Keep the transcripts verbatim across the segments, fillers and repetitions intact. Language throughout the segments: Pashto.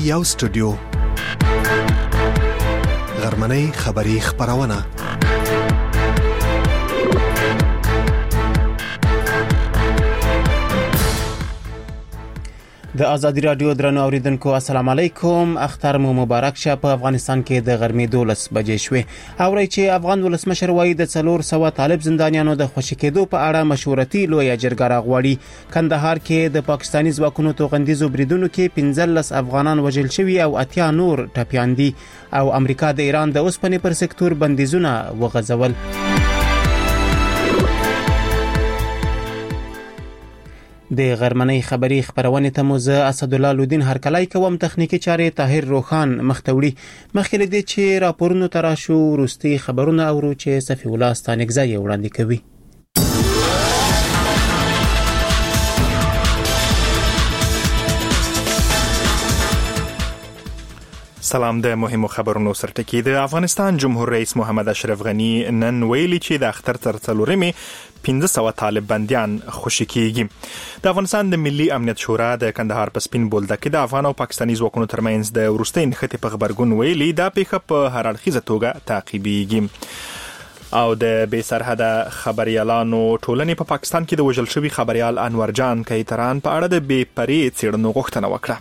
یو سټوډیو غرمنۍ خبری خبرونه د ازادي رادیو درنو اوریدونکو السلام علیکم. اختر مو مبارک شه. په افغانستان کې د غرمې دولس بجې شوې. اوري چې افغان ولسمشر وایي د څلور سوه طالب زندانیانو د خوشي کېدو په اړه مشورتي لویه جرګه راغواړي. کندهار کې د پاکستاني ځواکونو توغندیزو بریدونو کې پنځلس افغانان وژل شوي او اتیا نور ټپیان دي او امریکا د ایران د اوسپنې پر سکتور بندیزونه وغځول. د غرمنۍ خبری خبرونه ته مو زه اسد الله لودین هرکلای کوم. تخنیکی چارې طاهر روخان مختوړي. مخکې دې چې راپورونو تراشو وروستي خبرونه اورو چې صفی الله ستانګزای وړاندې کوي. سلام. د مهمو خبرونو سرټکی. د افغانستان جمهور رئیس محمد اشرف غنی نن ویلي چې د اختر تر څلورمې پنځه سوه طالب بنديان خوشي کیږي. د افغانستان د ملي امنیت شورا د کندهار په سپین بولدک کې د افغان او پاکستاني ځواکونو ترمنځ د وروستي نښتې په خبرګون ویلي دا پیښه په هر اړخیزه توګه تعقیبېږي. او د بې سرحده خبريالانو ټولنې په پاکستان کې د وژل شوي خبريال انور جان کیتران په اړه د بې پرې څېړنو غوښتنه وکړه.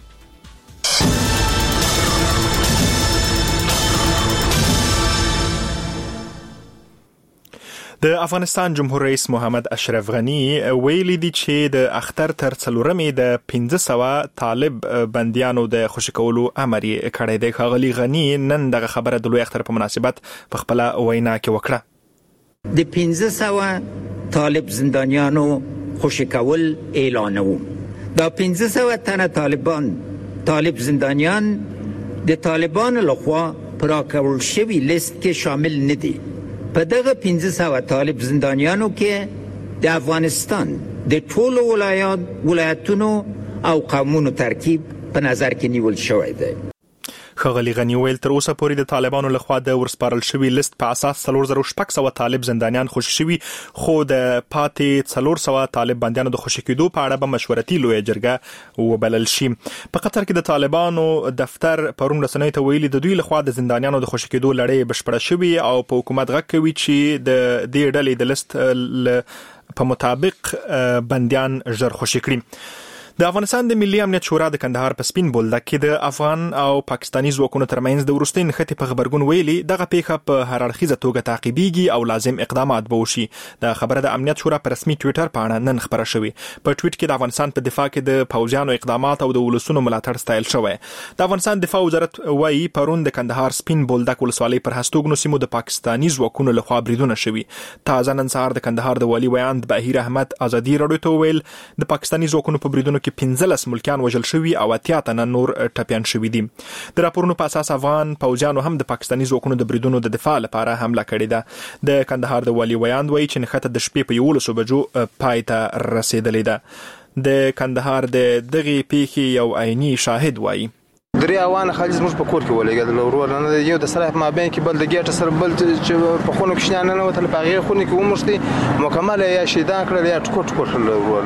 د افغانستان جمهور رئیس محمد اشرف غنی ویلي دی چې د اختر تر څلورمې د پنځه سوه طالب بنديانو د خوشي کولو امر یې کړی دی. ښاغلي غنی نن دغه خبره د لوی اختر په مناسبت په خپل وینا کې وکړه. د پنځه سوه طالب زندانیانو خوشي کول اعلانوم. دا پنځه سوه تنه طالبان طالب زندانیان د طالبانو لخوا پر راکول شوی لیست کې شامل نه دي. په دغه پنځه سوه طالب زندانیانو کې د افغانستان د ټولو ولایات ولایتونو او قومونو ترکیب په نظر کې نیول شوی دی. ښاغلي غنی ویل تر اوسه پورې د طالبانو لخوا د ورسپارل شوی لیست په اساس څلور زره شپږ سوه طالب زندانیان خوشي شوي، خو د پاتې څلور سوه طالب بندیانو د خوشي کېدو په اړه به مشورتي لویه جرګه وبلل شي. په قطر کې د طالبانو دفتر پرون رسنیو ته ویلي د دوی لخوا د زندانیانو د خوشي کېدو لړۍ بشپړه شوې او په حکومت غږ کوي چې د دې ډلې د لیست په مطابق بندیان ژر خوشي کړي. د افغانستان د ملي امنیت شورا د کندهار په سپین بولدک کې د افغان او پاکستاني ځواکونو ترمنځ د وروستي نښتې په خبرګون ویلي دغه پیښه په هر اړخیزه توګه تعقیبېږي او لازم اقدامات به وشي. د خبره د امنیت شورا په رسمي ټویټر پاڼه نن خبره شوې. په ټویټ کې د افغانستان په دفاع کې د پوځیانو اقدامات او د ولسونو ملاتړ ستایل شوی. د افغانستان دفاع وزارت وایي پرون د کندهار سپین بولدک ولسوالۍ پر هستوګنو سیمو د پاکستاني ځواکونو لخوا بریدونه شوي. تازه نن سهار د کندهار د والي ویاند بهیر احمد ازادي راډیو ته ویل د پاکستاني ځواکونو په بریدونو کې پنځلس ملکیان وژل شوي او اتیا تنه نور ټپیان شوي دي. د راپورونو په اساس افغان پوځیانو هم د پاکستاني ځواکونو د بریدونو د دفاع لپاره حمله کړې ده. د کندهار د والي ویاند وایي چې نښته د شپې په یولسو بجو پای ته رسېدلې ده. د کندهار د دغې پیښې یو عیني شاهد وایي درې اوان خالص موږ په کور کې ولګېدل ورور نه یو د سره په مابین کې بل د ګیټ سره بل چې په خونو کې شنه نه وته په غیر خونو کې ومشتي مکمل یا شیدان کړل یا ټکو ټکو کړل ورور.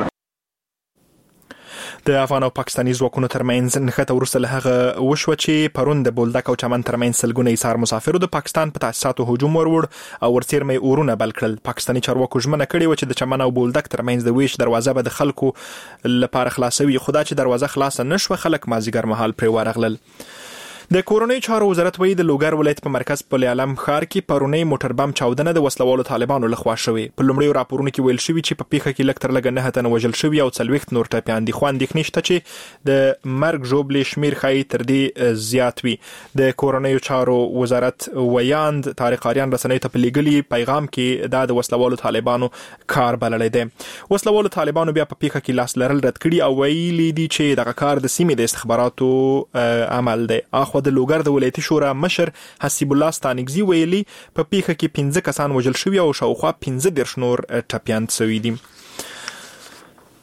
د افغان او پاکستاني ځواکونو ترمنځ نښته وروسته له هغه وشوه چې پرون د بولدک او چمن ترمنځ سلګونه ایثار مسافرو د پاکستان په تاسیساتو هجوم ورور او ورڅیرمې اورونه بل کړل. پاکستاني چارواکو ژمنه کړې و چې د چمن او بولدک ترمنځ د ویش دروازه به د خلکو لپاره خلاصوي، خو دا چې دروازه خلاصه نشوه خلک مازیګر مهال پرې ورغلل. د کورنۍ چارو وزارت وایي د لوګر ولایت په مرکز پل علم ښار کې پرونی موټر بم چاودنه د وسلوالو طالبانو لخوا شوې. په لومړیو راپورونو کې ویل شوي چې په پیښه کې لږ تر لږه نهه تنه وژل شوي او څلوېښت نور ټپیان دي، خو اندېښنې شته چې د مرګ ژوبلې شمېر ښایي تر دې زیات وي. د کورنیو چارو وزارت ویاند طارق آریان رسنیو ته په لیږلي پیغام کې دا د وسلوالو طالبانو کار بللی دی. وسلوالو طالبانو بیا په پیښه کې لاس لرل رد کړي او ویلي دي چې دغه کار د سیمې د استخباراتو عمل دی. خو د لوګر د ولایتي شورا مشر حسیب الله ستانګزي ویلي په پیښه کې پنځه کسان وژل شوي او شاوخوا پنځه دېرش نور ټپیان شوي دي.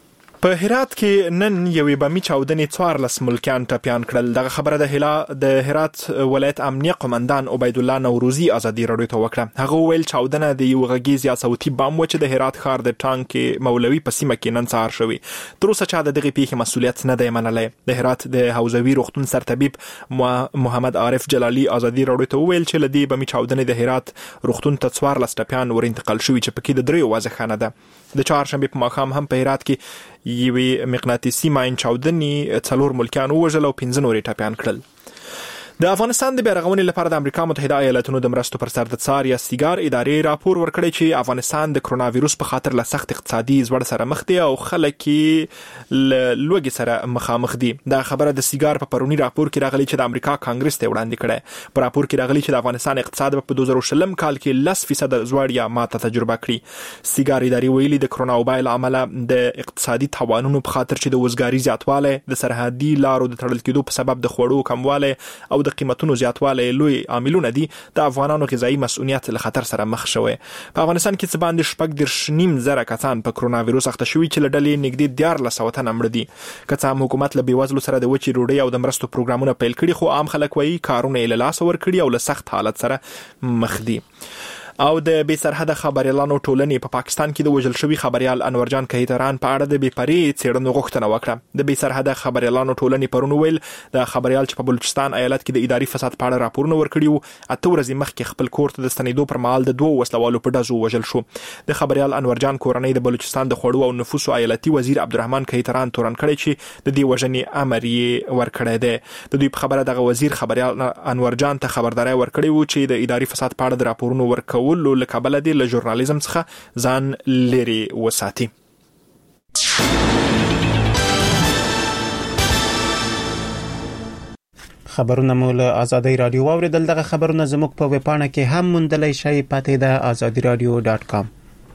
په هرات کې نن یوې بمي چاودنې څوارلس ملکیان ټپیان کړل. دغه خبره د هلا د هرات ولایت امنیه قومندان عبید الله نوروزی ازادي راډیو ته وکړه. هغه ویل چاودنه د یو غږیز یا صوتي بم و چې د هرات ښار د ټانک کې مولوي په سیمه کې نن سهار شوی. تر اوسه چا د دغه پیښې مسولیت نه دی منلی. د هرات د حوزوي روغتون سرطبيب محمد عارف جلالی ازادي راډیو ته ویل چې لدی بمي چاودنې د هرات روغتون ته څوارلس ټپیان ور انتقال شوی چې پکې د دریو وازخانه ده. د چهارشنبه په ماښام هم په هرات کې یوې مقناطیسي ماین چاودنې څلور ملکیان ووژل او پنځه نورې ټپیان کړل. د افغانستان د بیرغونې لپاره د امریکا متحده ایالاتونو د مرستو پر سر د څار یا سیګار ادارې راپور ورکړی چې افغانستان د کرونا وایروس په خاطر له سخت اقتصادي زوړ سره مخ دی او خلک یې لوګي سره مخامخ دي. دا خبره د سیګار په پرونی راپور کې راغلی چې د امریکا کانګرس ته وړاندې کړي. په راپور کې راغلی چې د افغانستان اقتصاد په دوه زره شلم کال کې لس فیصد زوړ یا ماته تجربه کړي. سیګار ادارې ویلي د کرونا وبای له امله د اقتصادي توانونو په خاطر چې د وزګاری زیاتواله د سرحدي لارو د تړل کېدو په سبب د خوړو کمواله او د قیمتونو زیاتواله لوی عاملونه دي د افغانانو غذایی مسؤلیت له خطر سره مخ شوی. په افغانستان کې څه باندې شپږ دېرش نیم زره کسان په کرونا وایروس اخته شوي چې له ډلې نږدې دیارلس سوه تنه مړه دي. که څه هم حکومت له بېوزلو سره د وچې ډوډۍ او د مرستو پروګرامونه پیل کړي خو عام خلک وایي کارونه یې له لاسه ورکړي او له سخت حالت سره مخ دي. او د بې سرحده خبريالانو ټولنې په پا پاکستان کې د وژل شوی خبريال انورجان کهیتران په اړه د بې پرې څېړنو غوښتنه وکړه. د بې سرحده خبريالانو ټولنې پرون ویل د خبريال چې په بلوچستان ایالت کې د اداري فساد په اړه راپورونه ورکړي وو اته ورځې مخکې خپل کور ته د ستنېدو پر مهال د دوه وسلوالو په ډزو وژل شو. د خبريال انورجان کورنۍ د بلوچستان د خوړو او نفوسو ایالتي وزیر عبدالرحمن کهیتران تورن کړی چې د دې وژنې امر یې ورکړی دی. د دوی په خبره دغه وزیر خبريال انورجان ته خبرداري ورکړی وو چې د اداري فساد په اړه د راپورونو ورکولو له کبله د ژورنالیزم څخه ځان لري وساتي. خبرونه مو له آزادۍ رادیو واوریدل. دغه خبرونه زموږ په ویب پاڼه کې هم موندلای شئ. پاتې ده آزادي رادیو ډاټ کام.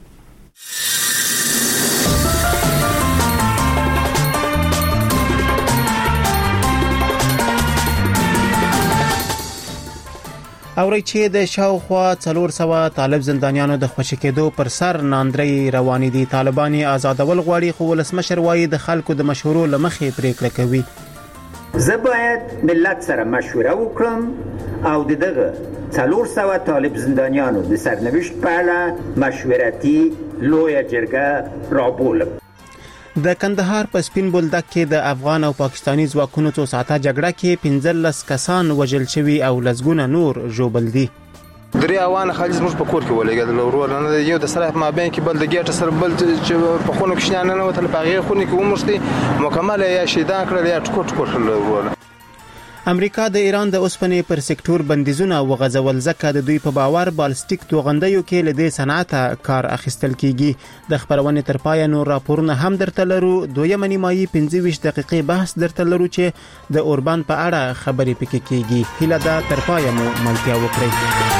اوري چې د شاوخوا څلور سوه طالب زندانیانو د خوشی کېدو پر سر ناندري رواني دي. طالبان آزادول غواړي خو ولسمشر وایي د خلکو د مشورو لمخې پریکړه کوي. زه باید ملت سره مشوره وکړم او دغه څلور سوه طالب زندانیانو د سرنوشت په اړه مشورتي لویه جرګه رابولم. د کندهار په سپین بولدک کې د افغان او پاکستانی ځواکونو څو ساعته جګړه کې پنځلس کسان وژل شوي او لسګونه نور ژوبل دي. درې اوان خالص موږ په کور کې ولګېدل ورور نه یو د سره ما بین کې بل د ګټ سره بل چې په خونو کې شنه نه وته په غیر خونو کې ومشتي مکمل یا شیدان کړل یا ټکوټ کړل ورور. امریکا د ایران د اوسپنې پر سکتور بندیزونه وغځول ځکه د دوی په باور بالستیک توغندیو کې له دې صنعت کار اخیستل کیږي. د خبرونې تر پای نور راپورونه هم درته لرو. دویمه نیمایي پنځه ویشت دقیقې بحث درته لرو چې د اوربان په اړه خبرې پکې کیږي. هیله ده تر پای مو ملتیا وکړئ.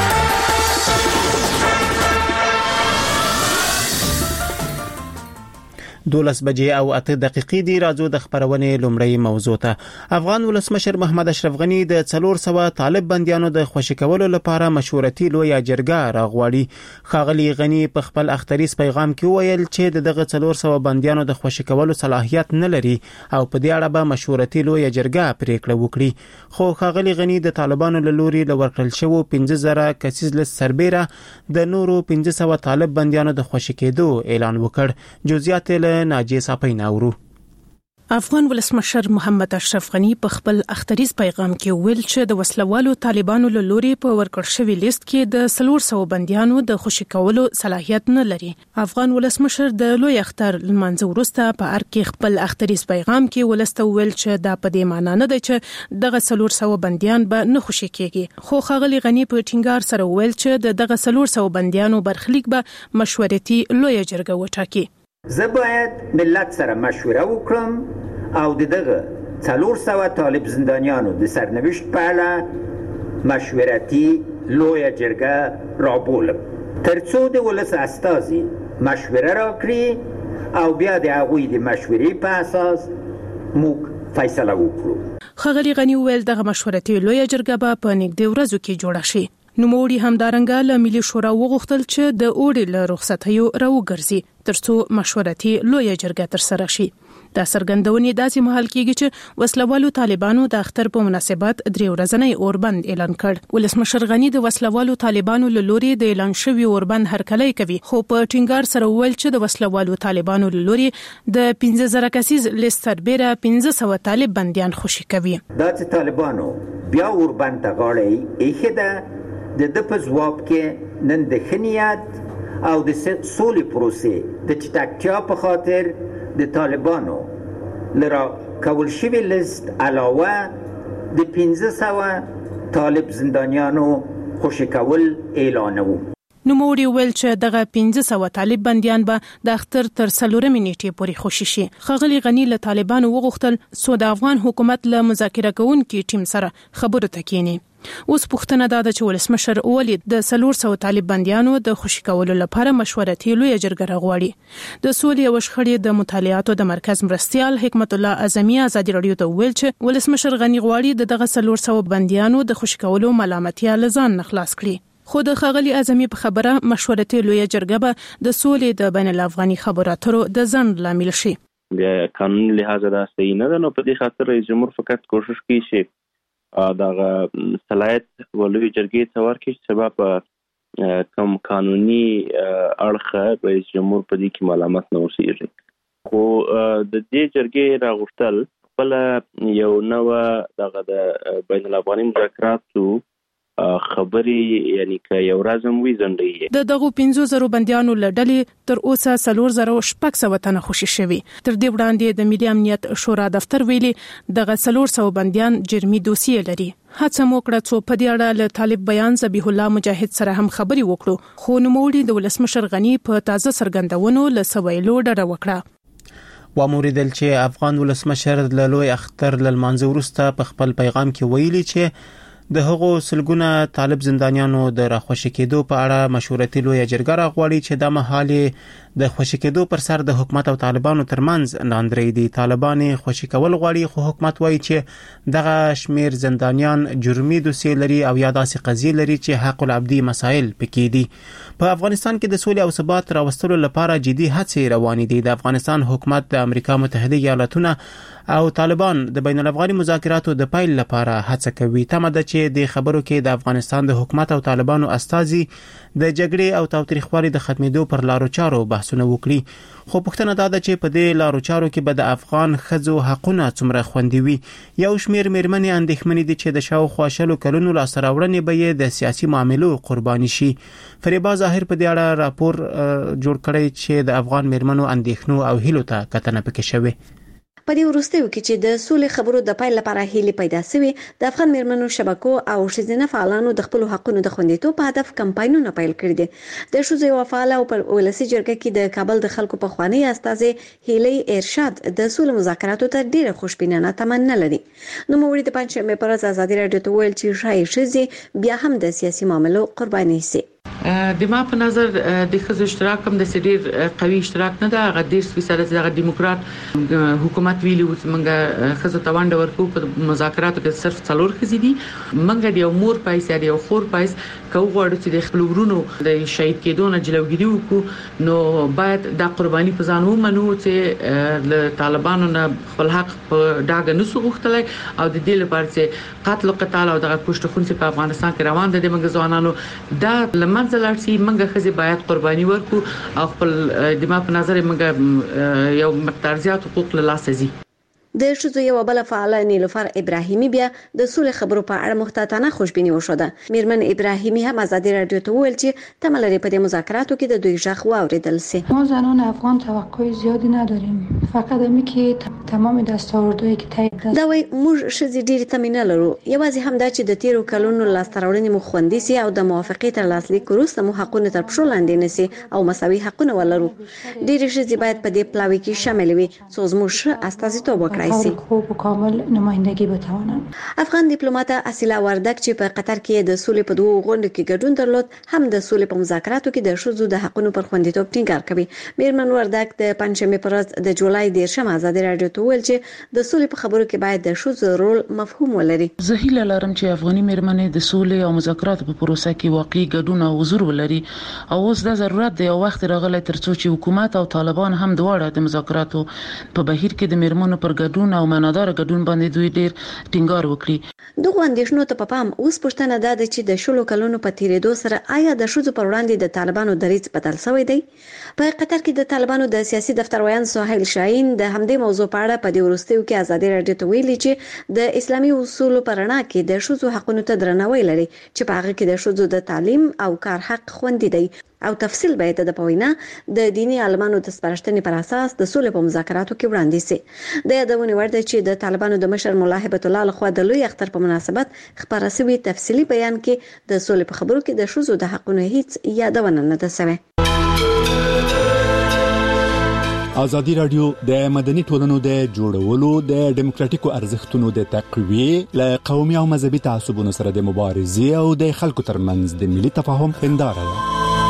دولس بجې او اته دقیقې دی. راځو د خبرونې لومړی موضوع ته. افغان ولسمشر محمد اشرف غنی د څلور سوه طالب بندیانو د خوشی کولو لپاره مشورتي لویه جرګه راغواړي. ښاغلي غنی په خپل اختریز پیغام کې ویل چې دغه څلور سوه بندیانو د خوشی کولو صلاحیت نه لري او په دې اړه به مشورتي لویه جرګه پریکړه وکړي. خو ښاغلي غنی د طالبانو له لوري لورکړل شوی پنځه زره کسیز لست سربیره د نورو پنځه سوه طالب بندیانو د خوشی کېدو اعلان وکړ. جزئیات ناجی صاحب ناورو. افغان ولسمشر محمد اشرف غنی په خپل اختریز پیغام کې ویل چې د وسلوالو طالبانو له لوري په ورکړ شوی لیست کې د څلور سوه بندیانو د خوشی کولو صلاحیت نه لري. افغان ولسمشر د لوی اختر لمانځه وروسته په ار کې خپل اختریز پیغام کې ولسته ویل چې دا په دې معنی نه دی چې دغه څلور سوه بندیان به نه خوشی کېږي. خو ښاغلي غنی په ټینګار سره ویل چې دغه څلور سوه بندیانو برخلیک به مشورتي لویه جرګه وټاکي. زه باید ملت سره مشوره وکړم او دغه څلور سوه طالب زندانیانو د سرنوشت په اړه مشورتي لویه جرګه رابولم ترڅو د ولس استازي مشوره راکړي او بیا د هغوی د مشورې په اساس موږ فیصله وکړو. ښاغلي غنی ویل دغه مشورتي لویه جرګه به په نږدې ورځو کې جوړه شي. نوموړي همدارنګه له ملي شورا وغوښتل چې د اوړي له رخصتیو راوګرځي ترڅو مشورتي لویه جرګه ترسره شي. دا څرګندونې داسې مهال کېږي چې وسلوالو طالبانو د اختر په مناسبت درې ورځنی اوربند اعلان کړ. ولسمشر غنی د وسلوالو طالبانو له لوري د اعلان شوی اوربند هرکلی کوي، خو په ټینګار سره وویل چې د وسلوالو طالبانو له لوري د پنځه زره کسیز لیست سربېره پنځه سوه طالب بندیان خوشي کوي. دا چې طالبانو بیا اوربند ته غاړه ایښې ده، د ده په ځواب کې نن د ښه نیت او د سولې پروسې د چټکتیا په خاطر د طالبانو له راکول شوي لیست علاوه د پنځه سوه طالب زندانیانو خوشي کول اعلانوو. نوموړي ویل چې دغه پنځه سوه طالب بندیان به د اختر تر څلورمې نیټې پورې خوشي شي. ښاغلي غني له طالبانو وغوښتل څو د افغان حکومت له مذاکره کوونکي ټیم سره خبرو ته کېني. اوس پوښتنه دا ده چې ولسمشر ولې د څلور سوه طالب بندیانو د خوشي کولو لپاره مشورتي لویه جرګه راغواړي. د سولې او شخړې د مطالعاتو د مرکز مرستیال حکمت الله اعظمي ازادي راډیو ته ویل چې ولسمشر غني غواړي د دغه څلور سوه بندیانو د خوشي کولو ملامتیا له ځان نه خلاص کړي. خو د ښاغلي اعظمي په خبره مشورتي لویه جرګه به د سولې د بین الافغاني خبرو اترو د ځنډ لامل شي. بیا قانوني لحاظ دا صحیح نه ده، نو په دې خاطر رئیس جمهور فقط کوشش کوي چې دغه صلاحیت ولوي جرګې ته ورکړي چې سبا په کوم قانوني اړخ رئیس جمهور په دې کې ملامت نه اوسېږي. خو د دې جرګې راغوښتل خپل یو نوه دغه د بین الافغاني مذاکراتو خبرې یعنی که یو ورځم وي ځنډي. د دغه پنځه زره بندیانو لړلې تر اوسه څلور زره شپږ سوه تنه خوشي شوي. تر دې وړاندې د ملي امنیت شورا دفتر ویلي دغه څلور سوه بندیان جرمي دوسیې لري. هڅه مو کړه څو په دې اړه له طالب بیان ذبیح الله مجاهد سره هم خبري وکړو، خو نوموړي د ولسمشر غني په تازه څرګندونو له سویلو ډډه وکړه. واموریدل چې افغان ولسمشر له لوی اختر لمانځه وروسته په خپل پیغام کې ویلي چې د هغو سلګونه طالب زندانیانو د راخوشي کېدو په اړه مشورتي لویه جرګه راغواړي چې د محالې د خوشي کېدو پر سر د حکومت او طالبانو ترمنځ ناندري دي. طالبان خوشي کول غواړي، خو حکومت وایي چې دغه شمیر زندانیان جرمي دوسیې لري او یا داسې قضیې لري چې حق العبدي مسائل پکې دي. په افغانستان کې د سولې او ثبات راوستلو لپاره جدي هڅې روانې دي. د افغانستان حکومت د امریکا متحده ایالاتونو او طالبان د بین الافغاني مذاکراتو د پیل لپاره هڅه کوي. تمه ده چې د خبرو کې د افغانستان د حکومت او طالبانو استازي د جګړې او تاوتریخوالي د ختمېدو پر لارو چارو بحثونه وکړي. خو پوښتنه دا ده چې په دې لارو چارو کې به د افغان ښځو حقونه څومره خوندي وي. یو شمیر میرمنې اندېښمنې دي چې د شاوخوا شلو کلونو لاسته راوړنې به یې د سیاسي معاملو قرباني شي. فریبا ظاهر په دې اړه راپور جوړ کړی چې د افغان میرمنو اندېښنو او هیلو ته کتنه پکې شوې. په دې وروستیو کې چې د سولې خبرو د پیل لپاره هیلې پیدا شوې، د افغان میرمنو شبکو او ښځینه فعالانو د خپل حقونو د خوندیتوب په هدف کمپاینونه پیل کړي دي. د ښځو یو فعال او په ولسي جرګه کې د کابل د خلکو په خوانی استازي هیلې ارشاد د سولې مذاکراتو ته ډیره خوشبینانه تمنا لري. نو موږ د پنځمې پر ورځ ازادي راډیو ته ویل چې شای ښځې بیا هم د سیاسي معاملو قرباني شي. د ما په نظر د ښځو اشتراک هم د سډیر قوي اشتراک نه ده. هغه د سپیشل د دیموکرات حکومت ویلي و چې موږ ښځو ته ونډه ورکو په مذاکراتو کې صرف څلور ښځې دي. موږ د یو مور پایس یا د یو خور پایس کو غواړو چې د خپل ورونو د شهید کېدو نه جلوګیری وکړو، نو باید د قرباني په ځان ومنو چې له طالبانو نه خپل حق په ډاګه نسو غوښتلای او د دې لپاره چې قتل او قتال او د پښتون خونځ په افغانستان کې روان دي. موږ ځوانانو دا لمن ځلارسي موږ خزي باید قرباني ورکو او خپل د ما په نظر موږ یو مقدار زیات حقوق له لاسه زی. د ښځو یو بل فعال نیلوفر ابراهیمي بیا د سولې خبرو په اړه محتاطانه خوشبیني وشوده. میرمن ابراهیمي هم ازادي راډیو ته ویل چې تمه لري په دې مذاکراتو کې د دوی ژغ واوریدل شي. ما زنان افغان توقع زیادی نداریم، فقط همین که تمام دستاوردهایی که تایید دا وایي موږ ښځې ډېرې تمې نه لرو، یوازې همدا چې د تیرو کلونو لاسته راوړنې مو خوندي سي او د موافقې تر لاسلیک وروسته مو حقونه تر پښو لاندې نه سي او مساوي حقونه ولرو. ډېرې ښځې باید په دې پلاوي کې شامل وي څو زموږ ښه استازیتوب وکړای سي. خوب و کامل نمایندگی بتوانند. افغان دیپلوماټ اصیله وردک چې په قطر کې د سولې په دوه غونډو کې ګډون درلود هم د سولې په مذاکراتو کې د ښځو د حقونو پر خوندیتوب ټینګار کوي. میرمن وردک د پنځمې پر ورځ د جولای جولای دیرشم ازادي رادیو ته ویل چې د سولې په خبرو کې باید د ښځو رول مفهوم ولري. زه هیله لرم چې افغاني مېرمنې د سولې او مذاکراتو په پروسه کې واقعي ګډون او حضور ولري او اوس د ضرورت دی او وخت راغلی ترڅو چې حکومت او طالبان هم دواړه د مذاکراتو په بهیر کې د مېرمنو پر ګډون او معنادار ګډون باندې دوی ډیر ټینګار وکړي. دغه اندېښنو ته په پام اوس پوښتنه ده چې د شلو کلونو په تیریدو سره آیا د ښځو پر وړاندې د طالبانو دریځ بدل شوی دی؟ په قطر کې د طالبانو د سیاسي دفتر ویان سهیل شاهین د همدې موضوع په اړه په دې وروستیو کې ازادي رادیو ته ویلي چې د اسلامي اصولو په رڼا کې د ښځو حقونو ته درناوی لري چې په هغه کې د ښځو د تعلیم او کار حق خوندي دی او تفصیل به د پوینا د دینی عالمانو د سپارښتنې پر اساس د سولې په مذاکراتو کې وړاندې سي. د یادونه ورده چې د طالبانو د مشر مولا هبت الله لخوا د لوی اختر په مناسبت خبره شوی تفصیلی بیان کې د سولې په خبرو کې د ښځو د حقونو هیڅ یادونه نه ده شوی. ازادي رادیو د مدني ټولنو د جوړولو د ډیموکراتیکو ارزښتونو د تقویه ل قومي او مذهبي تعصبونو سره د مبارزې او د خلکو ترمنځ د ملي تفاهم هنداره ده.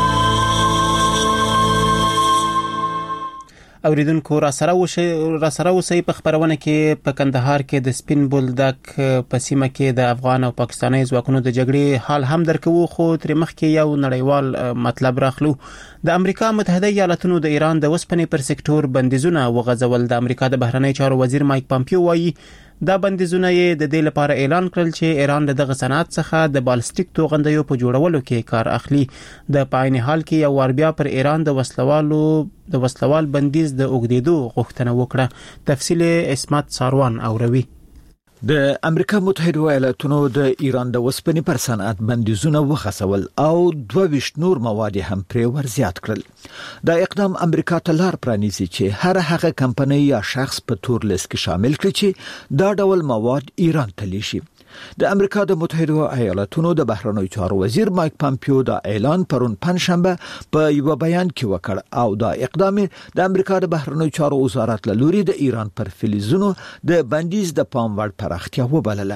اوریدونکو را سره وشي را سره وسی په خبرونه کې په کندهار کې د سپین بولدک په سیمه کې د افغان او پاکستاني ځواکونو د جګړې حال هم درکو خو تر مخکې یو نړیوال مطلب راخلو. د امریکا متحده ایالاتونو د ایران د وسپنې پر سکتور بندیزونه وغځول. د امریکا د بهرنی چارو وزیر مایک پامپیو وایي دا بندیزونه یې د دې لپاره اعلان کړل چې ایران دغه صنعت څخه د بالستیک توغندیو په جوړولو کې کار اخلي. د پاین حال کې یو ور بیا پر ایران د وسلوالو د وسلوال بندیز د اوګدیدو غوښتنه وکړه. تفصیل اسمت ساروان اوروي. د امریکا متحده ایالاتونو د ایران د وسپنې پر صنعت بندیزونه وخصول او دوه ویشت نور مواد هم پرې ور زیات کړل. دا اقدام امریکا ته لار پرانیزي چې هر هغه کمپنۍ یا شخص په تور لیست کې شامل کړي چې دا ډول مواد ایران ته لیشي. د امریکا د متحده ایالاتونو د بهرنیو چارو وزیر مایک پامپیو دا اعلان پرون پنځشنبه په یو بیان کې وکړ او دا اقدام د امریکا د بهرنیو چارو وزارت له لوري د ایران پر فلزونو د بندیز د پام وړ پراختیا وبلله.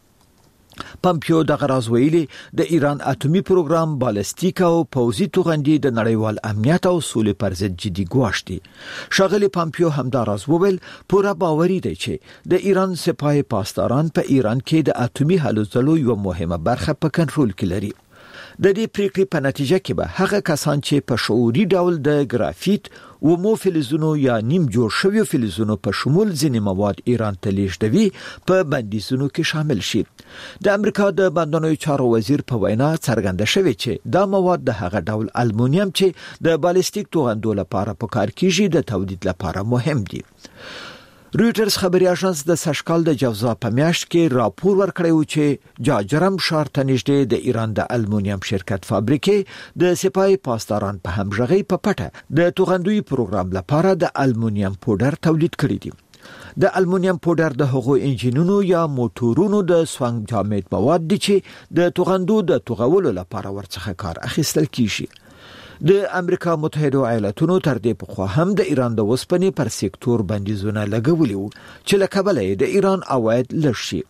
پامپیو د غراز ویلي د ایران اټومي پروګرام بالستیک او پوزي توغندي د نړیوال امنیت او سولې پر ضد جدي ګواښ دي. شاغلي پامپیو هم دا راز وویل پورا باوري دی چې د ایران سپاه پاسداران په ایران کې د اټومي هلو ځلو یو مهمه برخه په کنټرول کې لري. د دې پریکړې په نتیجه کې به هغه کسان چې په شعوري ډول د ګرافیت و مو فلزونو یا نیم جوړ شوی فلزونو په شمول ځینې مواد ایران ته لیږدوي په بندیزونو کې شامل شي. د امریکا د بندونو چارو وزیر په وینا څرګنده شوی چې دا مواد د هغه ډول المونیم چې د بالستیک توغندو لپاره په کار کېږي د تولید لپاره مهم دي. رویټرز خبري اژانس د سشکال د جوزا په میاشت کې راپور ورکړی و چې جاجرم ښار ته نږدې د ایران د المونیم شرکت فابریکې د سپای پاسداران په همغږي په پټه د توغندوی پروګرام لپاره د المونیم پودر تولید کړی دي. د المونیم پودر د هغو انجینونو یا موټورونو د سوانګ جامد مواد دي چې د توغندو د توغولو لپاره ورڅخه کار اخیستل کیږي. د امریکا متحده ایالاتونو تر دې پخوا هم د ایران د وسپنې پر سکتور بندیزونه لګولي وو چې له کبله د ایران عواید لږ شي.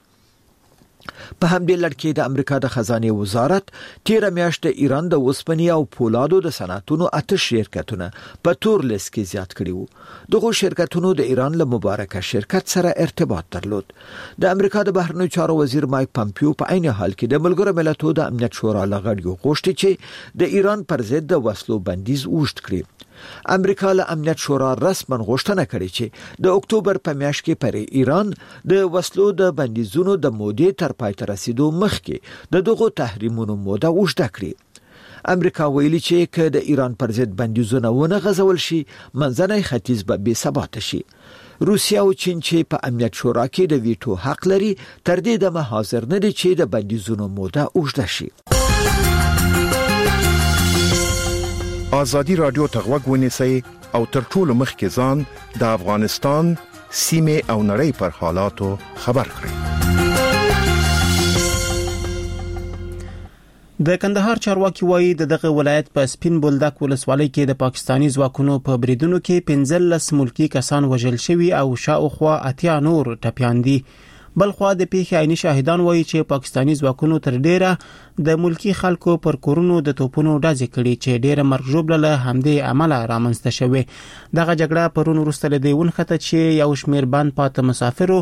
په همدې لړ کې د امریکا د خزانه وزارت تیر میاشت د ایران د وسپنې او پولادو د صنعتونو اته شرکتونه په تور لیست کې زیات کړي وو. دغه شرکتونو د ایران له مبارکه شرکت سره ارتباط درلود. د امریکا د بهرنیو چارو وزیر مایک پامپیو په عین حال کې د ملګرو ملتونو د امنیت شورا لغړیو غوښتي چې د ایران پر ضد د وسلو بندیز اوږد کړي. امریکا له امنیت شورا رسمن غوښتنه کړې چې د اکتوبر په میاشت کې پر ایران د وسلو د بندیزونو د مودې تر پای ته رسیدو مخکې د دغو تحریمونو موده اوږده کړي. امریکا ویلي چې که د ایران پر ضد بندیزونه ونه غځول شي منځنی ختیځ به بې ثباته شي. روسیا او چین چې په امنیت شورا کې د ویټو حق لري تر دې دمه حاضر نه دي چې د بندیزونو موده اوږده شي. ازادي رادیو ته غوږ ونیسئ او تر ټولو مخکې ځان د افغانستان سیمه او نړۍ پر حالاتو خبر کړئ. د کندهار چارواکي وایي د دغه ولایت په سپین بولدک ولسوالۍ کې د پاکستاني ځواکونو په بریدونو کې پنځلس ملکی کسان وژل شوي او شاوخوا اتیا نور ټپيان دي. بل خو د پیښې عیني شاهدان وایي چې پاکستاني ځواکونو تر ډیره د ملکی خلکو پر کورونو د توپونو ډازې کړي چې ډیره مرګ ژوبله له همدې عمله رامنځته شوې. دغه جګړه پرون وروسته له دې ونښته چې یو شمېر بند پاته مسافرو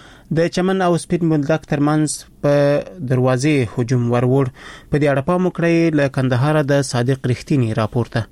د چمن او سپین بولدک ترمنځ په دروازې هجوم ورور. په دې اړه پام وکړئ له کندهار د صادق رښتینی راپورته.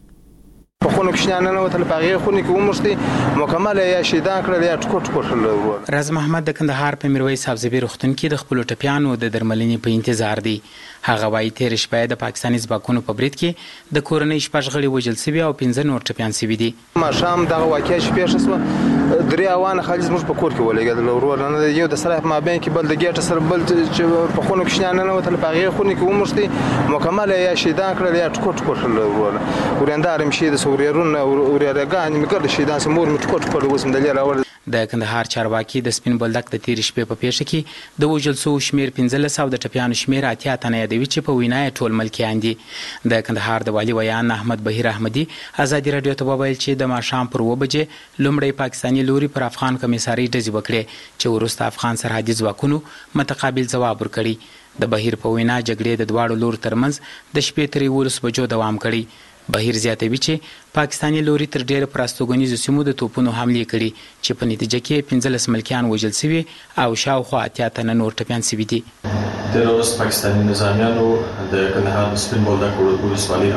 په خونو کې شنه نه وته په هغه خونو کې ومشتي مکمل یا شیدان کړل یا ټکو ټکو کړل. راز محمد د کندهار په میرویس سبزبي روغتون کې د خپل ټپیانو د درملنې په انتظار دی. هغه وايي تیر شپه د پاکستاني ځواکونو په برید کې د کورنۍ شپږ غړي وژل شوي او پنځه نور ټپیان شوي دي. ما شام دغه واقعي شپه شسو درې اوان خالص موږ په کور کې ولګل ورور نه یو د سره ما بین کې بل د ګټ سره بل چې په خونو کې شنه نه وته په هغه خونو کې ومشتي مکمل یا شیدان کړل یا ټکو ټکو کړل. ورور ورندارم شي د سوريرون او ورېرګان مګر شیدان سمور مټکو ټکو وسم د لاره. د کندهار چارواکي د سپین بولدک د تیر شپې په پیښه کې د وژل شوو شمیر پنځلس او د ټپیانو شمیر اتیا تنه یادوي چې په وینا ټول ملکیان دي. د کندهار د والي ویان احمد بهیر احمدي ازادي رادیو ته وویل چې د ماښام پر اوه بجې لومړی پاکستاني لوري پر افغان کمیساري ډزې وکړې چې وروسته افغان سرحدي ځواکونو متقابل ځواب ورکړي. د بهیر په وینا جګړې د دواړو لورو ترمنځ د شپې تر یولس بجو دوام کړی. بهیر زیاتوي چې پاکستاني لوري تر ډیره پر استوګنیزو سیمو د توپونو حمله کړي چې په نتیجه کې پنځلس ملکیان وژل شوي او شاوخوا اتیا تنه نور ټپیان شوي دي. د روس پاکستاني نظامیانو د کندهار سپین بولدک ولسوالۍ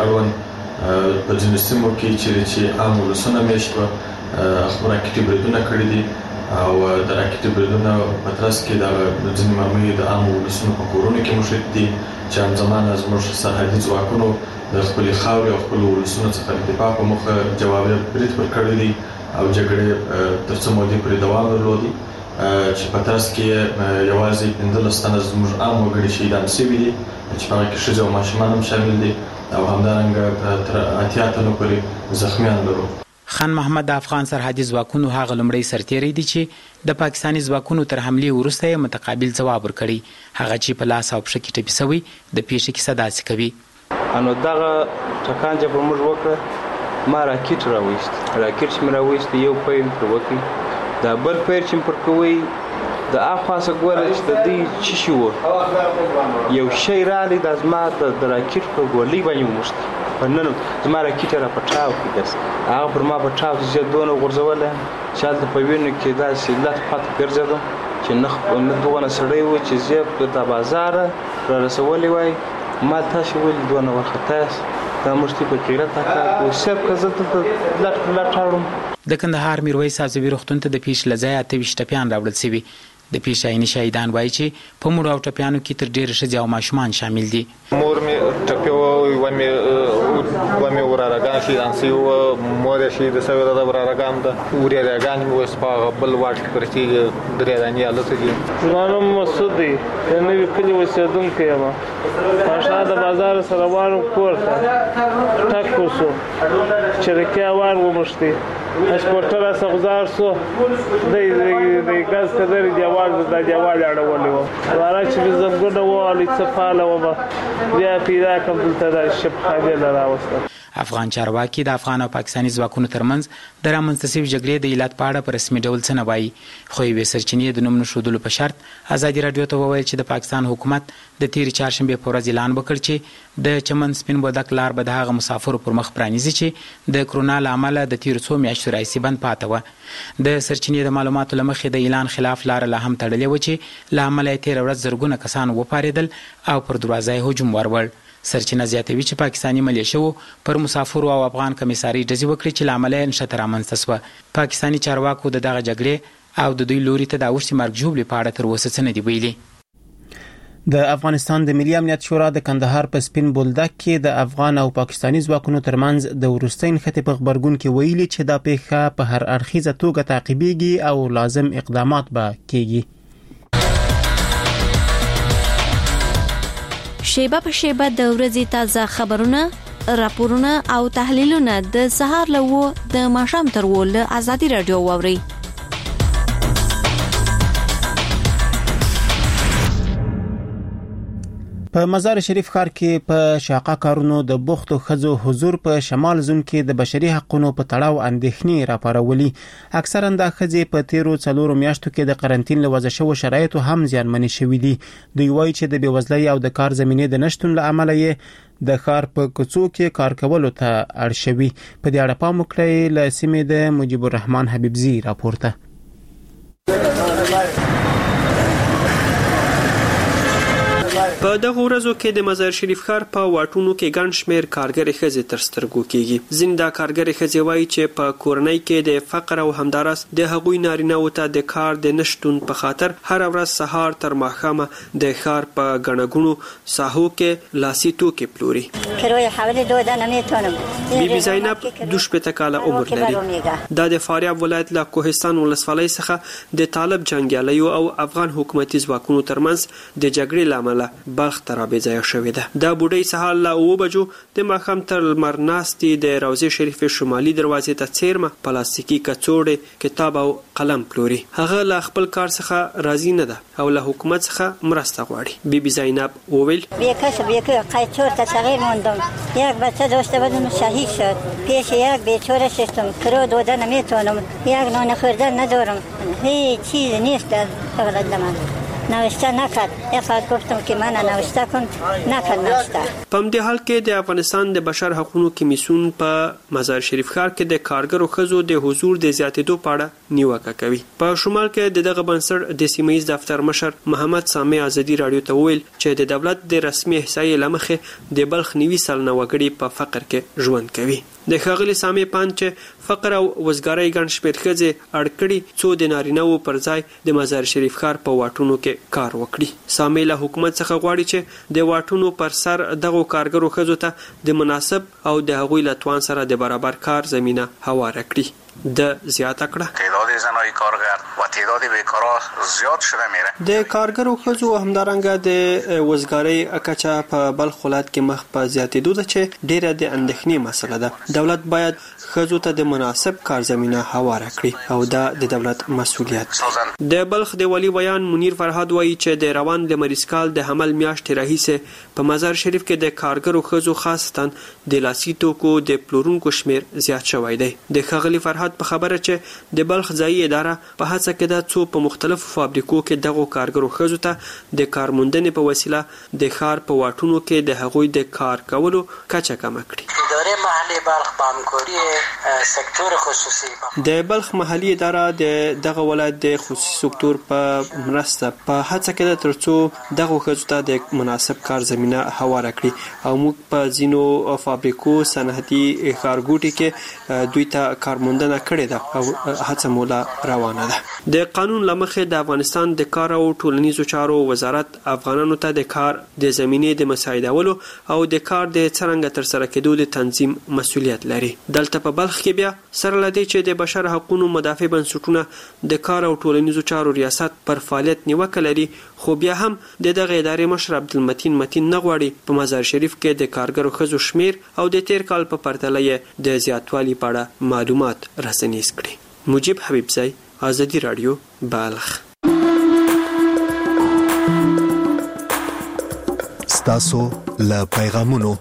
اړوند په ځینو سیمو کې چې عام ولسونه میشته خبره کې بریدونه کړي دي او د راکټ بریدونه په ترڅ کې د ځینو معمولي د عام ولسونو په کورونو کې مشهد دي چې همزمانه زموږ سرحدي ځواکونو د خپل خاورې او خپل ولسونو څخه د دفاع په موخه جوابي برید ورکړی دي او جګړې تر څو مودې پورې دوام درلودي چې په ترڅ کې یوازې پنځلس تنه زموږ عام وګړي شهیدان شوي دي چې په هغه کې ښځې او ماشومان هم شامل دي او همدارنګه تر اتیا تنو پورې زخمیان لرو. خان محمد د افغان سرحدي ځواکونو هغه لومړی سرتیری دی چې د پاکستاني ځواکونو تر حملې وروسته متقابل ځواب ورکړي. هغه چې په لاس او پښه کې ټپي شوی د پیښې کیسه داسې کوي. انو دغه ټکانجه په موږ وکړه ما راکټ راوېست راکټ چې مې راوېست یو پیر پر وکړي دا بل پیر چې پر کوي د اخواسه ګوره چې د دې چی شو یو شی رالی د ازما د راکټ په ګولۍ باندې ومشت په نن زما راکټ را پټاو کېدس هغه پر ما پټاو چې دونه غورځوله چې په وینو کې دا سیلات پات ګرځېدم چې نه نه دونه سړی و چې زه په بازار را رسولې وای ما تاسو ول دونه وختاس دا مشتي په قیرت تا سب کزت لټ لټاړم. د کندهار میرویس سبزبي روغتون ته د پیښ لځای اته ویشت ټپیان راوړل شوي. د پیښ عیني شاهدان وایي چې په مړو او ټپیانو کې تر ډیره ښځې او ماشومان شامل دي. مور مې ټپي و و مې و مې ورارګان شي انسي و مور شي د سوي د ورارګان د ورارګان مې وسپا بل واټ پرتي درې دانی الته دي. زمانم مسعود دی نو کلی وسیدونکو یم ماشه د بازار سره وارو کوړه ټاک کوسو چرکیا وار ومشتي اسپورټر سغزار سو د د ګاز کدر دیوال د دیوال اړولې و واره چې زمګونه و علي صفاله و بیا پیدا کوم دلته شپ حاجه لراوسته. افغان چارواکي د افغان او پاکستاني ځواکونو ترمنځ د رامنځته شوې جګړې د علت په اړه په رسمي ډول څه نه وایي خو یوې سرچینې د نوم نښودلو په شرط ازادي رادیو ته وویل چې د پاکستان حکومت د تیرې چهارشنبې په ورځ اعلان وکړ چې د چمن سپین بولدک لار به د هغه مسافرو پر مخ پرانیزي چې د کرونا له امله د تیر څو میاشتو راهیسې بند پاته وه. د سرچینې د معلوماتو له مخې د اعلان خلاف لاره لا هم تړلې وه چې له امله یې تېره ورځ زرګونه کسان وپارېدل او پر دروازه یې هجوم وروړ. سرچینه زیاتوي چې پاکستاني ملیشو پر مسافرو او افغان کمیساري ډزې وکړي چې له امله یې نښته رامنځته شوه. پاکستاني چارواکو د دغه جګړې او د دوی لوري ته د اوښتې مرګ ژوبلې په اړه تر اوسه څه نه دي ویلي. د افغانستان د ملي امنیت شورا د کندهار په سپین بولدک کې د افغان او پاکستاني ځواکونو ترمنځ د وروستۍ نښتې په خبرګون کې ویلي چې دا پیښه په هر اړخیزه توګه تعقیبېږي او لازم اقدامات به کېږي. شیبه په شیبه د ورځې تازه خبرونه، راپورونه او تحلیلونه د سهار له و د ماښام تر و له ازادي رادیو واوري. په مزار شریف ښار کې په شاقه کارونو د بوختو خزو حضور په شمال زون کې د بشري حقوقو په تړاو اندېښنې راپارولي. اکثرا د خزې په تیرو څلورو میاشتو کې د قرنټین له وضع شوو شرایطو هم زیانمنې شوې دي. دوی وایي چې د بېوزلۍ او د کار زمینې د نشتون له امله یې د ښار په کوڅو کې کار کولو ته اړ شوي. په دې اړه پام وکړئ. له سیمې د مجيب الرحمن حبیبزي راپورته. په دغه ورځو کې د مزار شریف ښار په واټونو کې ګڼ شمېر کارګرې ښځې تر سترګو کېږي. ځینې دا کارګرې ښځې وایي چې په کورنۍ کې د فقر او همداراز د هغوی نارینه‌وو ته د کار د نشتون په خاطر هر ورځ سهار تر ماښامه د ښار په ګڼه ګوڼو ساحو کې لاسي توکي پلوري. بی بی زینب دوه شپېته کاله عمر لري. دا د فاریاب ولایت له کوهستان ولسوالۍ څخه د طالب جنګیالیو او افغان حکومتي ځواکونو ترمنځ د جګړې له امله بلخ ته رابېځایه شوې ده. دا بوډۍ سهار له اوه بجو د ماښام تر لمر ناستې د روضې شریفې شمالي دروازې ته څیرمه پلاستیکي کڅوړې کتاب او قلم پلوري. هغه له خپل کار څخه راضي نه ده او له حکومت څخه مرسته غواړي. بی بی زینب وویل بیکس بیکه قیچور تا تغییر موندم. یک بچه داشته بودم شهید شد. پیش یک بیچاره شستم. کرو دوده نمیتونم. یک نان خوردن ندارم. هیچ چیز نیست در اولاد من. نوشته نکرد. افراد گفتم که من نوشته کن نکرد نوشته. په همدې حال کې د افغانستان د بشر حقوقو کمیسیون په مزار شریف ښار کې د کارګرو ښځو د حضور د زیاتېدو په اړه نیوکه کوي. په شمال کې د دغه بنسټ د سیمه‌ییز دفتر مشر محمد سامع ازادي رادیو ته وویل چې د دولت د رسمي احصایې له مخې د بلخ نوي سلنه وګړي په فقر کې ژوند کوي. د ښاغلي سامع پاند چې فقر او وزګارۍ ګڼ شمېر ښځې اړ کړي څو د نارینه‌وو پر ځای د مزار شریف ښار په واټونو کې کار وکړي. سامع له حکومت څخه غواړي چې د واټونو پر سر دغه کارګرو ښځو ته د مناسب او د هغوی له توان سره د برابر کار زمینه هواره کړي. د زیاته کړه تعداد زنای کارگر و تعداد بیکارا زیاد شده میره. د کارګرو ښځو همدارنګه د وزګارۍ کچه په بلخ ولایت کې مخ په زیاتېدو ده چې ډیره د اندېښنې مسله ده. دولت باید ښځو ته د مناسب کار زمینه هواره کړي او دا د دولت مسؤلیت. د بلخ د ولی بیان منیر فرهاد وایي چې د روان لمریز کال د حمل میاشتې راهیسې په مزار شریف کې د کارګرو ښځو خاصتاً د لاسي توکو د پلورونکو شمیر زیات شوی دی. د ښاغلي فرهاد په خبره چې د بلخ ځایي اداره په هڅه کې ده څو په مختلفو فابریکو کې دغه کارګرو ښځو ته د کارموندنې په وسیله د ښار په واټونو کې د هغوی د کار کولو کچه کمه کړي. اداره محلي بلخ په همکاري سکتور خصوصي د بلخ محلي اداره د دغه ولایت د خصوصي سکتور په مرسته په هڅه کې ده ترڅو دغه ښځو ته د مناسب کار زمینه هواره کړي او موږ په ځینو فابریکو صنعتي ښارګوټي کې دوی ته کارموندنه کړې ده او هڅه مولا روانه ده. د قانون لمخې د افغانستان د کار او ټولنیزو چارو وزارت افغانانو ته د کار د زمینې د مساعدولو او د کار د څرنګه تر سره کېدو د تنظیم مسؤلیت لري. دلته په بلخ کې بیا سره لدی چې د بشر حقوقو مدافع بنسټونه د کار او ټولنیزو چارو ریاست پر فعالیت نیوکه لري، خو بیا هم د دغه ادارې مشر عبدالمتین متین نه غواړي په مزار شریف کې د کارګرو ښځو شمیر او د تیر کال په پرتله د زیاتوالي په اړه معلومات رسنیز کړي. مجيب حبیبزی، ازادي رادیو، بلخ. ستاسو له پیغامونو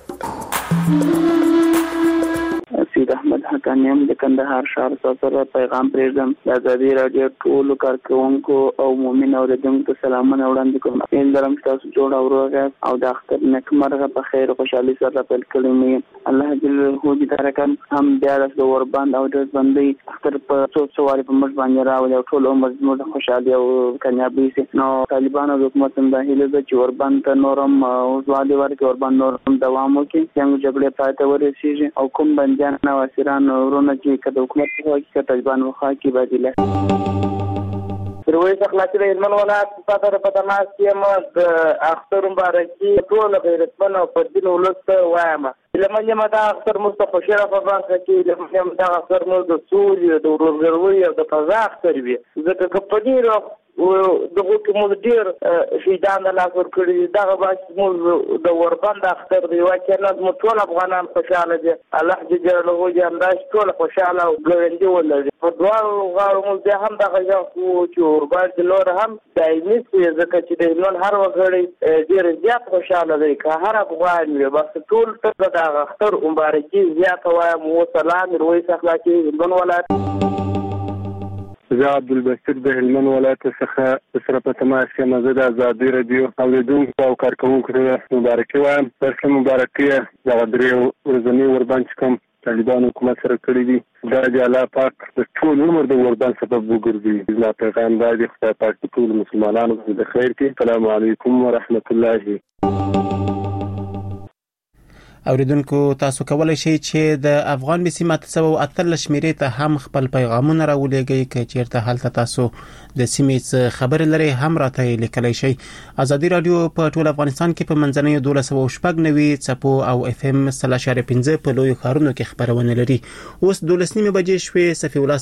سید احمد حقانی هم د کندهار ښار سره پیغام پرېږدم. د ازادي رادیو ټولو کارکوونکو او مومن اوریدونکو ته سلامونه وړاندې کوم. هیله لرم چې تاسو جوړ او روغ یاست او د اختر نیکمرغه په خیر او خوشحالۍ سره پیل کړی مې. الله جل جلاله دې ترکم هم بیا د ورباند او د باندې اختر په څو څو واري په مش باندې راوړي او ټول عمر زموږ د خوشحالۍ او کامیابۍ سي. نو طالبان او حکومت هم د هیله ده چې ورباند ته نورم ځوالي ورکړي، ورباند نورم دوام وکړي، څنګه جګړې پای ته ورسیږي او کوم بندیان او اسیران ورونه چې کله حکومت په کې طالبان وخا کې بدیله روي اخلاقي د هلمند ولایت په تاسو په تماس کې مو د اختر مبارکي ټول غیرتمن او فردین ولست وایم. لمن یم دا اختر مصطفی شرف په برخه کې لمن یم دا اختر مو د سوري د ورورګروي او د فضا اختر وي. ځکه کمپنی دغه کوم ډیر شهیدان لا ور کړی دغه باس موږ د وربند اختر دی واکه نو ټول افغانان خوشاله دي الله دې جلاله جل داش ټول خوشاله او ګړندې ولري په دوه غاړو موږ هم دغه یو چې وربند لور هم دایمي ځکه چې د نن هر وګړي ډیر زیات خوشاله دی که هر افغان وي بس ټول ته د اختر مبارکي زیات وایم او سلام روي اخلاقي هلمند ولایت زه عبدالبصیر د هلمند ولایت څخه سره په تماس کې مزه د ازادي رادیو اوریدونکو او کارکونکو ته مبارکي وایم تاسو مبارکي د غدري ورځنی وربند کوم طالبان حکومت سره کړی دي دا د الله پاک د ټول عمر د وربند سبب وګرځي زما پیغام دا دی خدای پاک ټول مسلمانانو د خیر کې السلام علیکم ورحمت الله. اوریدونکو تاسو کولای شئ چې د افغان بي سي ماته سو اتل شمیرې ته هم خپل پیغامونه راولېږئ که چیرته حالت تاسو د سیمې څخه خبر لري هم راته لیکلای شئ. ازادي رادیو په ټول افغانستان کې په منځنۍ دولس او شپږ نوي چپو او اف ام صفر اشاریه پنځه په لوی ښارونو کې خبرونه لري. اوس دولس نیمه بجې شوې صفي